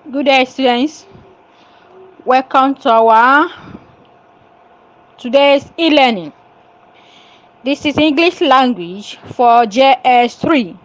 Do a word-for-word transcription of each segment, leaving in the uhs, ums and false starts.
Good day, students. Welcome to our today's e-learning. This is English language for J S three.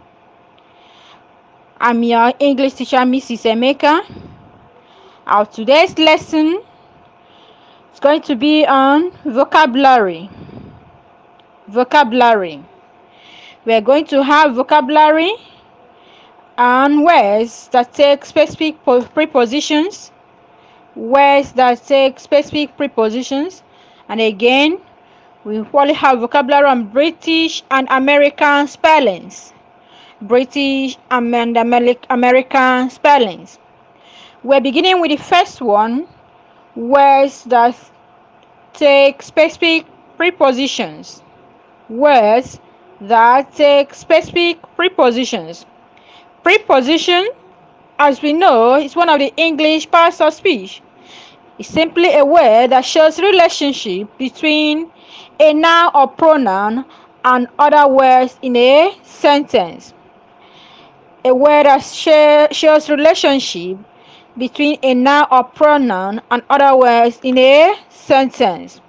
I'm your English teacher, Missus Emeka. Our today's lesson is going to be on vocabulary. Vocabulary. We're going to have vocabulary and words that take specific prepositions, words that take specific prepositions, and again, we probably have vocabulary on British and American spellings. British and American spellings. We're beginning with the first one, words that take specific prepositions. Words that take specific prepositions. Preposition, as we know, is one of the English parts of speech. It's simply a word that shows relationship between a noun or pronoun and other words in a sentence. A word that shows relationship between a noun or pronoun and other words in a sentence.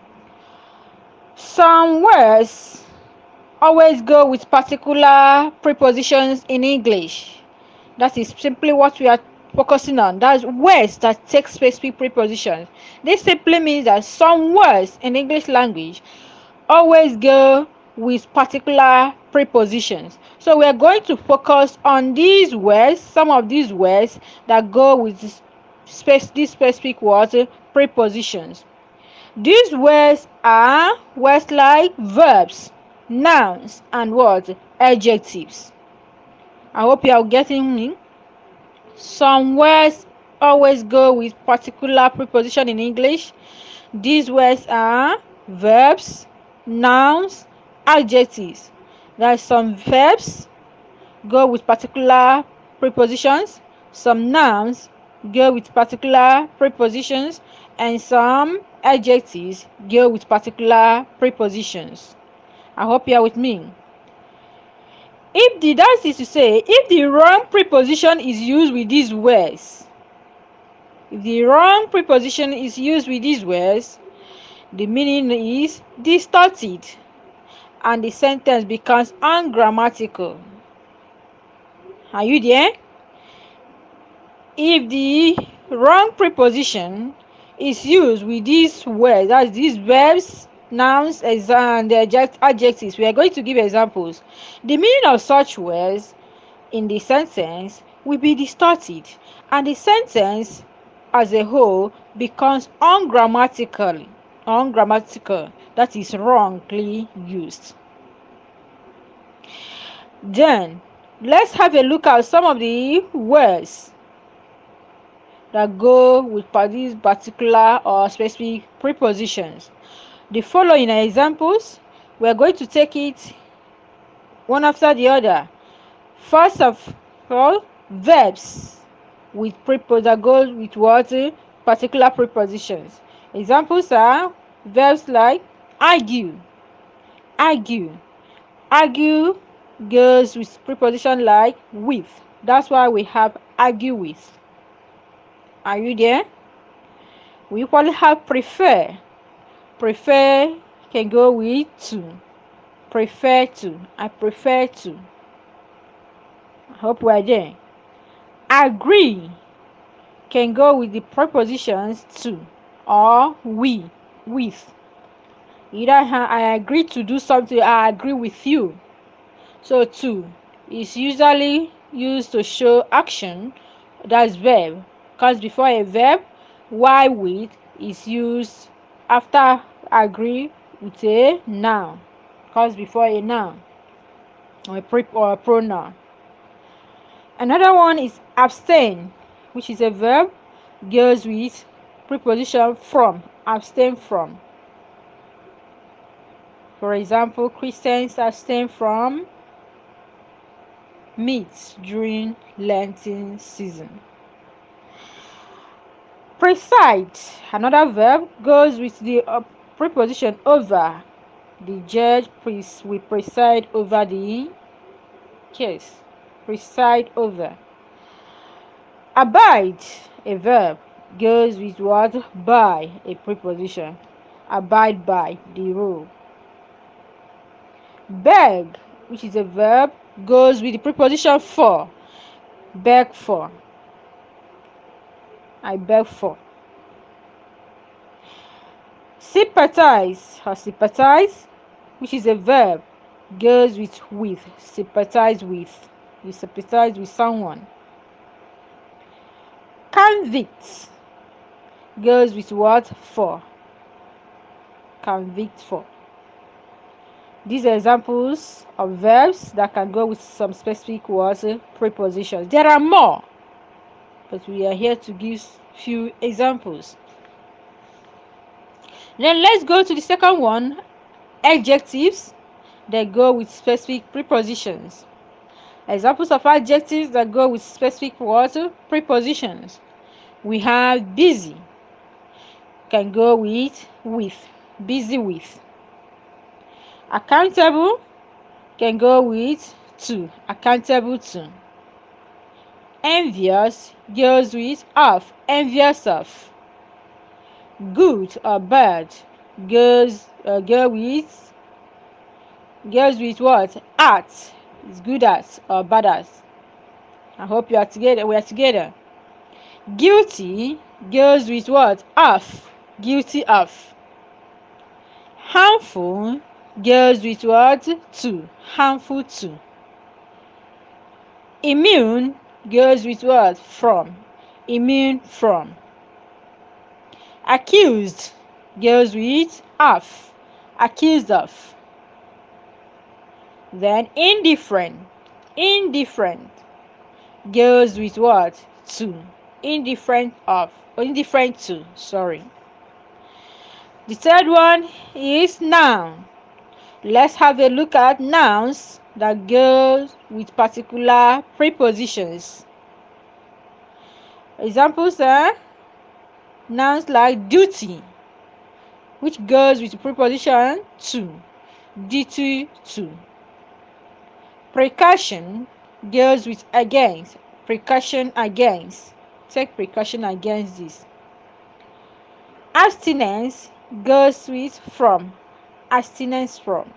Some words always go with particular prepositions in English. That is simply what we are focusing on. That's words that take specific prepositions. This simply means that some words in English language always go with particular prepositions. So we are going to focus on these words, some of these words that go with this these specific words, prepositions. These words are words like verbs, nouns, and what? Adjectives. I hope you are getting me. Some words always go with particular preposition in English. These words are verbs, nouns, adjectives. There are some verbs go with particular prepositions, some nouns go with particular prepositions, and some adjectives go with particular prepositions. I hope you are with me. If the that is to say, if the wrong preposition is used with these words, if the wrong preposition is used with these words, the meaning is distorted and the sentence becomes ungrammatical. Are you there? If the wrong preposition is used with these words, that's these verbs, nouns, and adjectives, we are going to give examples. The meaning of such words in the sentence will be distorted and the sentence as a whole becomes ungrammatical. Ungrammatical, that is wrongly used. Then let's have a look at some of the words that go with these particular or specific prepositions. The following are examples. We are going to take it one after the other. First of all, verbs with prepos that go with what? Particular prepositions. Examples are verbs like argue. Argue. Argue goes with preposition like with. That's why we have argue with. Are you there? We equally have prefer. Prefer can go with to. Prefer to. I prefer to. I hope we're there. Agree can go with the prepositions to or we, with. Either I agree to do something, I agree with you. So to is usually used to show action, that's verb. Comes before a verb, while with is used after agree with a noun. Comes before a noun or a pre or a pronoun. Another one is abstain, which is a verb, goes with preposition from. Abstain from. For example, Christians abstain from meat during Lenten season. Preside, another verb, goes with the uh, preposition over. The judge will preside over the case. Preside over. Abide, a verb, goes with what? By, a preposition. Abide by the rule. Beg, which is a verb, goes with the preposition for. Beg for. I beg for. Sympathize or sympathize, which is a verb, goes with with. Sympathize with. You sympathize with someone. Convict goes with what? For. Convict for. These are examples of verbs that can go with some specific words, prepositions. There are more, but we are here to give few examples. Then let's go to the second one, adjectives that go with specific prepositions. Examples of adjectives that go with specific words, prepositions. We have busy, can go with with, busy with. Accountable can go with to, accountable to. Envious goes with of, envious of. Good or bad goes uh, go with goes with what? At, is good at or bad at. I hope you are together. We are together. Guilty goes with what? Of, guilty of. Harmful goes with what? To, harmful to. Immune goes with what? From, immune from. Accused goes with of, accused of. Then indifferent, indifferent goes with what? To, indifferent of, indifferent to, sorry. The third one is noun. Let's have a look at nouns that goes with particular prepositions. Examples are nouns like duty, which goes with the preposition to, duty to. Precaution goes with against, precaution against. Take precaution against this. Abstinence goes with from, abstinence from.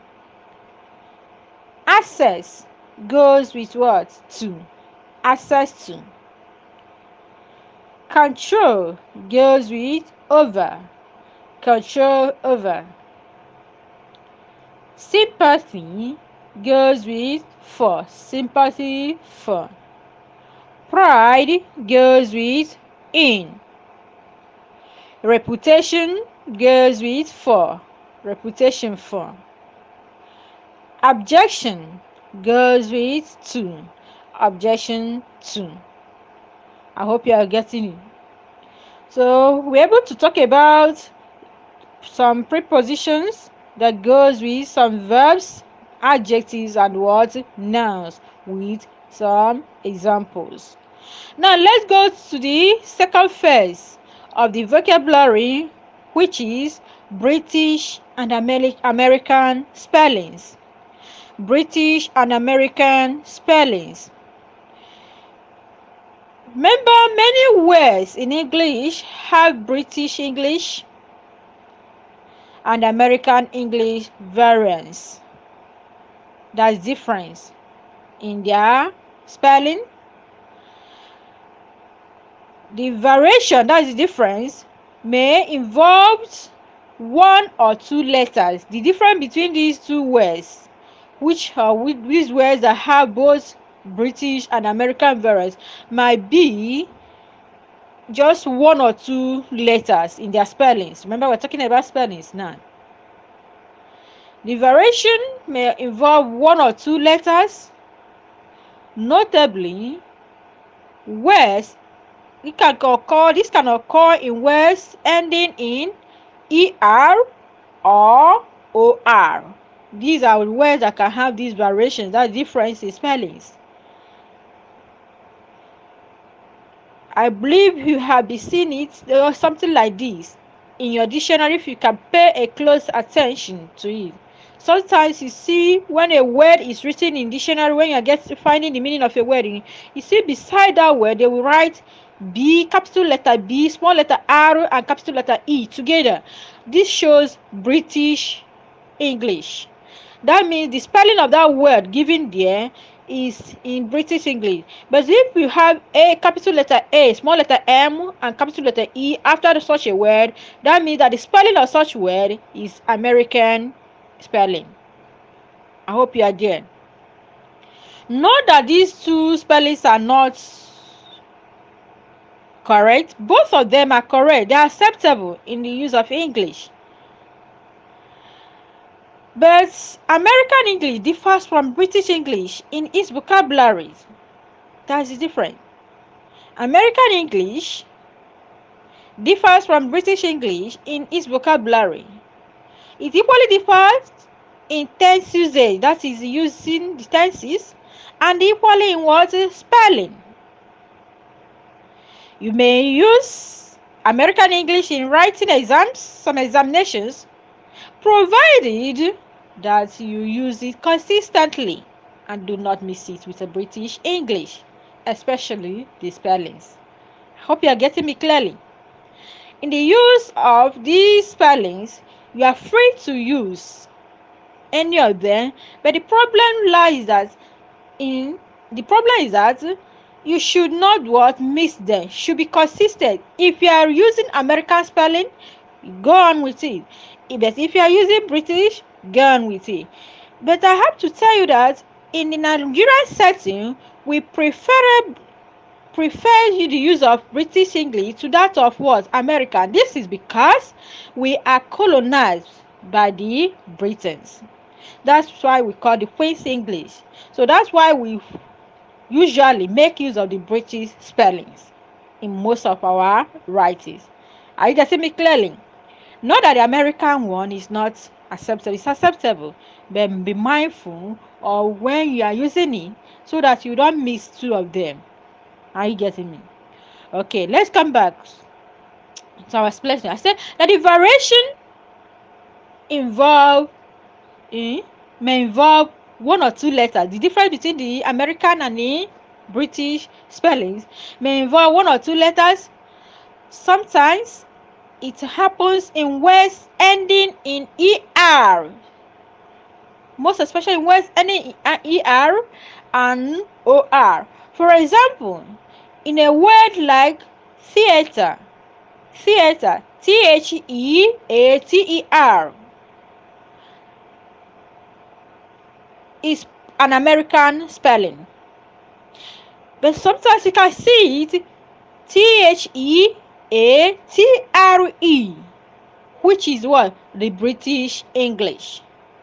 Access goes with what? To, access to. Control goes with over, control over. Sympathy goes with for, sympathy for. Pride goes with in. Reputation goes with for, reputation for. Objection goes with to, objection to. I hope you are getting it. So we're able to talk about some prepositions that goes with some verbs, adjectives, and what? Nouns, with some examples. Now let's go to the second phase of the vocabulary, which is British and Ameri- American spellings. British and American spellings. Remember, many words in English have British English and American English variants. That's difference in their spelling. The variation, that is the difference, may involve one or two letters. The difference between these two words, which are with these words that have both British and American variants, might be just one or two letters in their spellings. Remember, we're talking about spellings now. The variation may involve one or two letters. Notably, words it can occur, this can occur in words ending in er or or. These are words that can have these variations, that difference in spellings. I believe you have been seeing it or something like this in your dictionary if you can pay a close attention to it. Sometimes you see when a word is written in dictionary, when you get finding the meaning of a word, you see beside that word they will write B, capital letter B, small letter R, and capital letter E together. This shows British English. That means the spelling of that word given there is in British English. But if you have a capital letter A, small letter M, and capital letter E after such a word, that means that the spelling of such word is American spelling. I hope you are there. Note that these two spellings are not correct. Both of them are correct. They are acceptable in the use of English. But American English differs from British English in its vocabulary. That is different. American English differs from British English in its vocabulary. It equally differs in tense usage, that is using the tenses, and equally in what spelling. You may use American English in writing exams, some examinations, provided that you use it consistently and do not mix it with a British English, especially the spellings. I hope you are getting me clearly. In the use of these spellings, you are free to use any of them, but the problem lies that in the problem is that you should not what mix them. Should be consistent. If you are using American spelling, go on with it. But if you are using British, go on with it. But I have to tell you that in the Nigerian setting, we prefer prefer the use of British English to that of what American. This is because we are colonized by the Britons. That's why we call the Queen's English. So that's why we usually make use of the British spellings in most of our writings. Are you getting me clearly? Not that the American one is not acceptable. It's acceptable, but be mindful of when you are using it so that you don't mix two of them. Are you getting me? Okay, let's come back to our explanation. I said that the variation involve eh, may involve one or two letters. The difference between the American and the British spellings may involve one or two letters. Sometimes it happens in words ending in er, most especially in words ending in er and or. For example, in a word like theater, theater, T H E A T E R, is an American spelling, but sometimes you can see it T H E A T R E, which is what? The British English.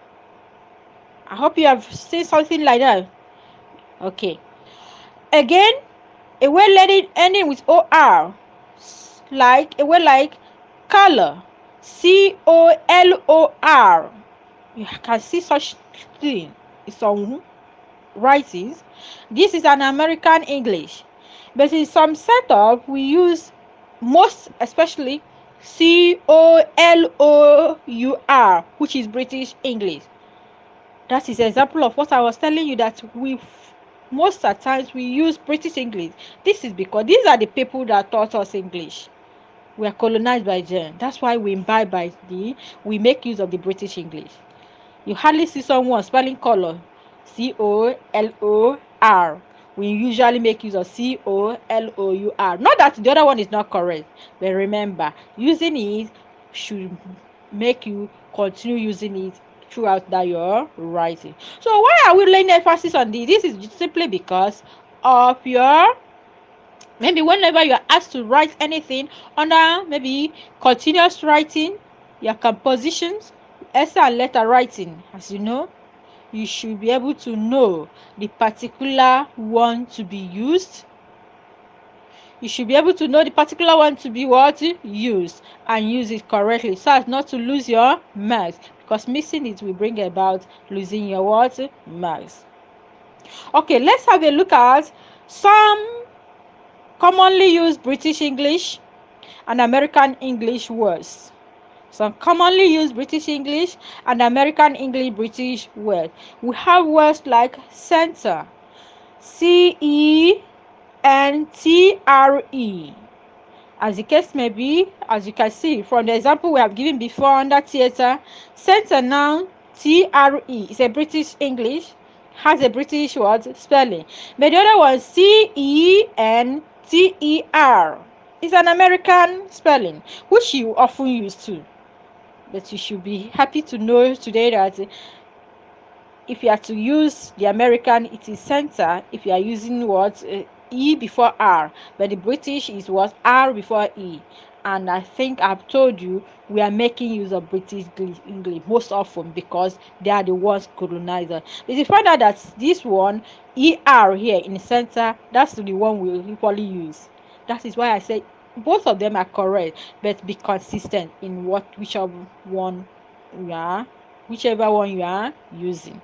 I hope you have seen something like that. Okay. Again, a word ending with O R, like a word like color, C O L O R. You can see such thing in some writings. This is an American English, but in some setup we use most especially C O L O U R, which is British English. That is an example of what I was telling you, that we most at times we use British English. This is because these are the people that taught us English. We are colonized by them. That's why we imbibe by the we make use of the British English. You hardly see someone spelling color C O L O R. We usually make use of C O L O U R. Not that the other one is not correct, but remember, using it should make you continue using it throughout that you're writing. So why are we laying emphasis on this? This is simply because of your maybe whenever you are asked to write anything under maybe continuous writing, your compositions, essay and letter writing, as you know, you should be able to know the particular one to be used. You should be able to know the particular one to be what used and use it correctly so as not to lose your marks, because missing it will bring about losing your what marks. Okay, let's have a look at some commonly used British English and American English words. Some commonly used British English and American English British words. We have words like center, C E N T R E. As the case may be, as you can see from the example we have given before under theatre, center noun T R E is a British English, has a British word spelling. But the other one C E N T E R is an American spelling, which you often use too. But you should be happy to know today that if you are to use the American, it is center. If you are using what uh, E before R, but the British is what R before E. And I think I've told you we are making use of British English most often because they are the ones colonizer. But you find out that this one E R here in the center, that's the one we equally use. That is why I say both of them are correct, but be consistent in what whichever one you are, whichever one you are using.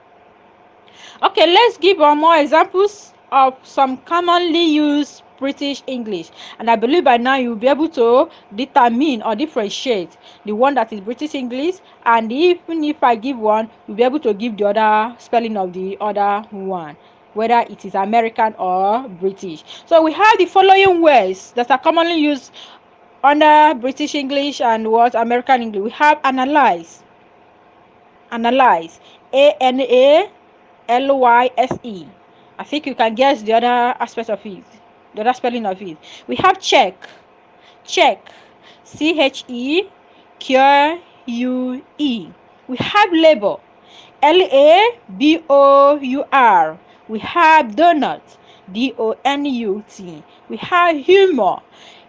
Okay, let's give uh, more examples of some commonly used British English. And I believe by now you'll be able to determine or differentiate the one that is British English, and even if I give one, you'll be able to give the other spelling of the other one, whether it is American or British. So we have the following words that are commonly used under British English and what American English. We have analyze, analyze, A N A L Y S E. I think you can guess the other aspect of it, the other spelling of it. We have check, check, C H E Q U E. We have labor, L A B O U R. We have donut, D O N U T. We have humor,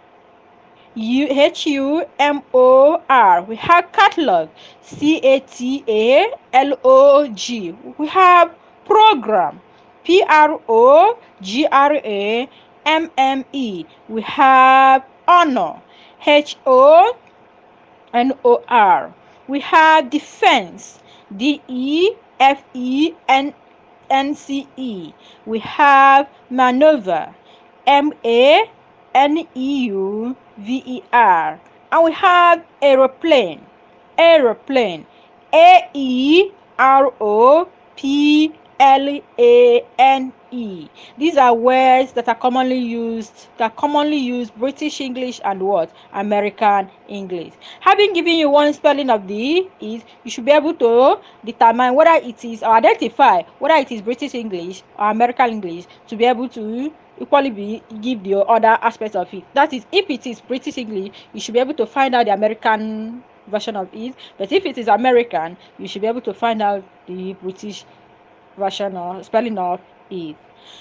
U H U M O R. We have catalog, C A T A L O G. We have program, P R O G R A M M E. We have honor, H O N O R. We have defense, D E F E N N C E. We have maneuver, M A N E U V E R. And we have aeroplane, aeroplane, A E R O P L A N E. These are words that are commonly used, that commonly use British English and what? American English. Having given you one spelling of the is, you should be able to determine whether it is, or identify whether it is British English or American English, to be able to equally be give the other aspects of it. That is, if it is British English, you should be able to find out the American version of it. But if it is American, you should be able to find out the British version or spelling of it.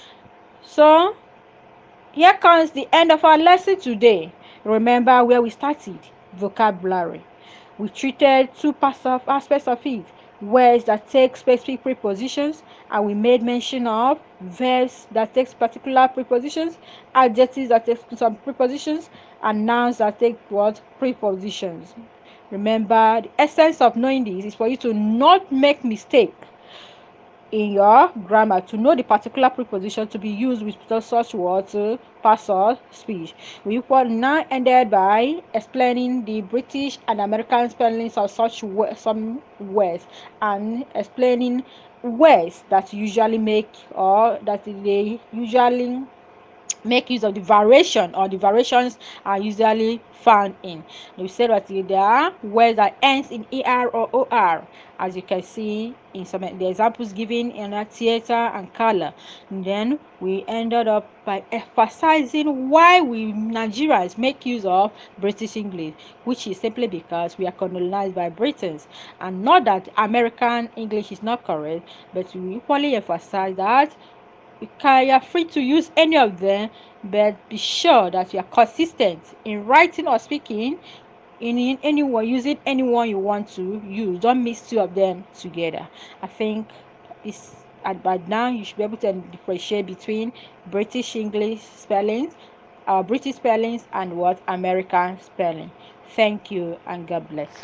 So here comes the end of our lesson today. Remember where we started: vocabulary. We treated two parts of aspects of it: words that take specific prepositions, and we made mention of verbs that take particular prepositions, adjectives that take some prepositions, and nouns that take what? Prepositions. Remember, the essence of knowing this is for you to not make mistake in your grammar, to know the particular preposition to be used with such words, uh, parts of speech. We will now ended by explaining the British and American spellings of such wo- some words, and explaining words that usually make, or that they usually make use of the variation, or the variations are usually found in. We said that there are words that ends in er or or, as you can see in some of the examples given in a theater and color. And then we ended up by emphasizing why we Nigerians make use of British English, which is simply because we are colonized by Britons, and not that American English is not correct, but we equally emphasize that you can, you are free to use any of them, but be sure that you are consistent in writing or speaking in, in anyone, using anyone you want to use. Don't mix two of them together. I think this at by now you should be able to differentiate between British English spellings, uh, British spellings, and what American spelling. Thank you and God bless.